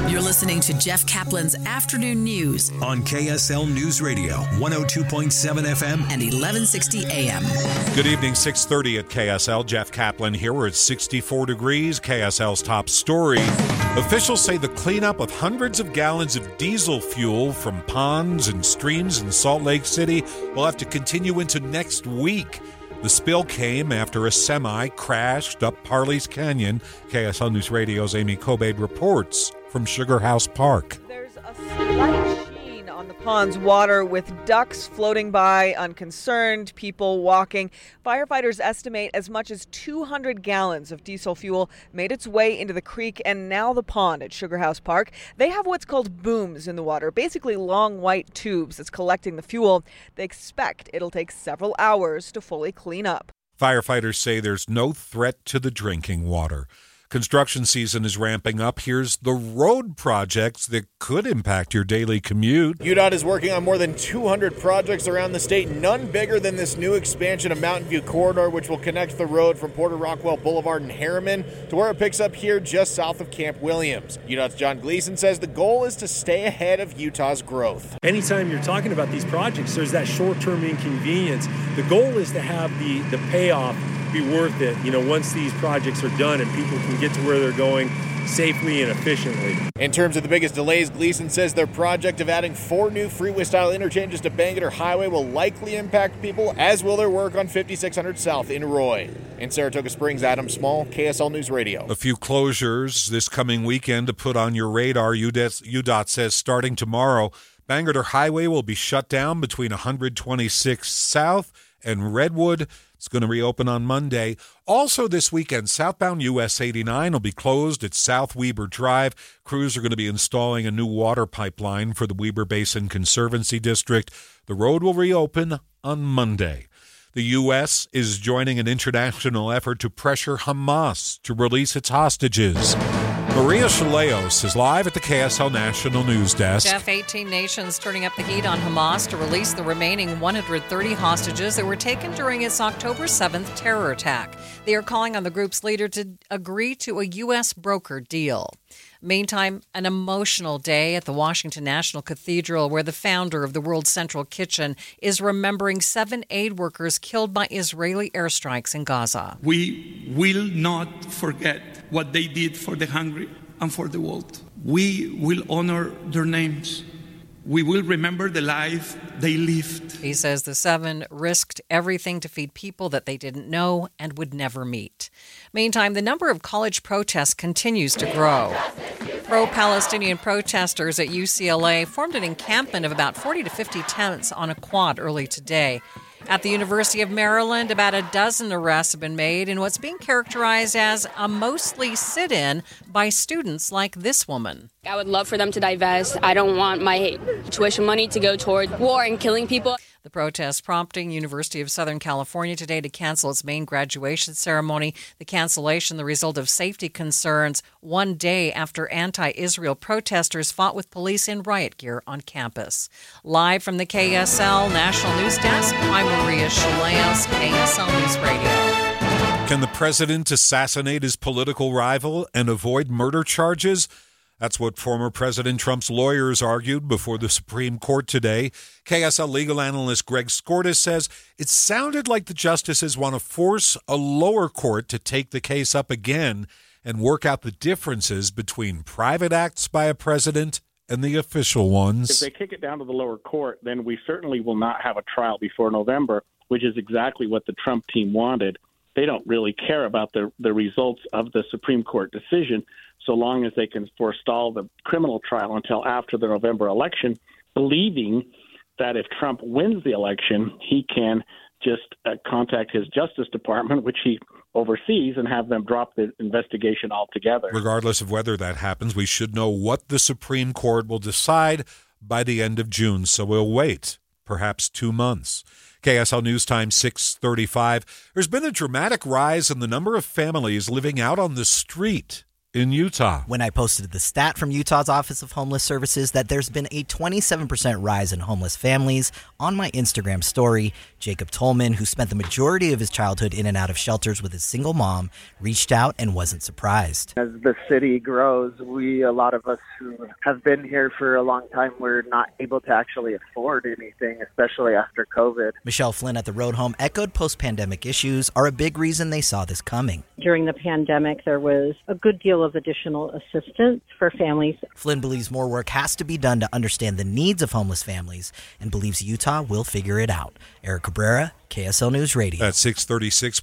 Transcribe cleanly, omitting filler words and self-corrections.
You're listening to Jeff Kaplan's Afternoon News on KSL News Radio, 102.7 FM and 1160 AM. Good evening, 6:30 at KSL. Jeff Kaplan here. We're at 64 degrees. KSL's top story. Officials say the cleanup of hundreds of gallons of diesel fuel from ponds and streams in Salt Lake City will have to continue into next week. The spill came after a semi crashed up Parley's Canyon. KSL News Radio's Amy Kobaid reports from Sugar House Park. There's a slight sheen on the pond's water with ducks floating by, unconcerned, people walking. Firefighters estimate as much as 200 gallons of diesel fuel made its way into the creek and now the pond at Sugar House Park. They have what's called booms in the water, basically long white tubes that's collecting the fuel. They expect it'll take several hours to fully clean up. Firefighters say there's no threat to the drinking water. Construction season is ramping up. Here's the road projects that could impact your daily commute. UDOT is working on more than 200 projects around the state, none bigger than this new expansion of Mountain View Corridor, which will connect the road from Porter Rockwell Boulevard in Harriman to where it picks up here just south of Camp Williams. UDOT's John Gleason says the goal is to stay ahead of Utah's growth. Anytime you're talking about these projects, there's that short-term inconvenience. The goal is to have the payoff be worth it, once these projects are done and people can get to where they're going safely and efficiently. In terms of the biggest delays, Gleason says their project of adding 4 new freeway-style interchanges to Bangerter Highway will likely impact people, as will their work on 5600 South in Roy. In Saratoga Springs, Adam Small, KSL News Radio. A few closures this coming weekend to put on your radar. UDOT says starting tomorrow, Bangerter Highway will be shut down between 126 South and Redwood. It's going to reopen on Monday. Also this weekend, southbound US 89 will be closed at South Weber Drive. Crews are going to be installing a new water pipeline for the Weber Basin Conservancy District. The road will reopen on Monday. The U.S. is joining an international effort to pressure Hamas to release its hostages. Maria Chaleos is live at the KSL National News Desk. Jeff, 18 nations turning up the heat on Hamas to release the remaining 130 hostages that were taken during its October 7th terror attack. They are calling on the group's leader to agree to a U.S. brokered deal. Meantime, an emotional day at the Washington National Cathedral where the founder of the World Central Kitchen is remembering 7 aid workers killed by Israeli airstrikes in Gaza. We will not forget what they did for the hungry and for the world. We will honor their names. We will remember the life they lived. He says the 7 risked everything to feed people that they didn't know and would never meet. Meantime, the number of college protests continues to grow. Pro-Palestinian protesters at UCLA formed an encampment of about 40 to 50 tents on a quad early today. At the University of Maryland, about a dozen arrests have been made in what's being characterized as a mostly sit-in by students like this woman. I would love for them to divest. I don't want my tuition money to go toward war and killing people. The protest prompting University of Southern California today to cancel its main graduation ceremony. The cancellation the result of safety concerns 1 day after anti-Israel protesters fought with police in riot gear on campus. Live from the KSL National News Desk, I'm Maria Chaleos, KSL News Radio. Can the president assassinate his political rival and avoid murder charges? That's what former President Trump's lawyers argued before the Supreme Court today. KSL legal analyst Greg Skordas says it sounded like the justices want to force a lower court to take the case up again and work out the differences between private acts by a president and the official ones. If they kick it down to the lower court, then we certainly will not have a trial before November, which is exactly what the Trump team wanted. They don't really care about the results of the Supreme Court decision, so long as they can forestall the criminal trial until after the November election, believing that if Trump wins the election, he can just contact his Justice Department, which he oversees, and have them drop the investigation altogether. Regardless of whether that happens, we should know what the Supreme Court will decide by the end of June, so we'll wait perhaps 2 months. KSL News Time 6:35. There's been a dramatic rise in the number of families living out on the street in Utah. When I posted the stat from Utah's Office of Homeless Services that there's been a 27% rise in homeless families on my Instagram story, Jacob Tolman, who spent the majority of his childhood in and out of shelters with his single mom, reached out and wasn't surprised. As the city grows, a lot of us who have been here for a long time, we're not able to actually afford anything, especially after COVID. Michelle Flynn at the Road Home echoed post-pandemic issues are a big reason they saw this coming. During the pandemic, there was a good deal of additional assistance for families. Flynn believes more work has to be done to understand the needs of homeless families and believes Utah will figure it out. Eric Cabrera, KSL News Radio. At 6:36.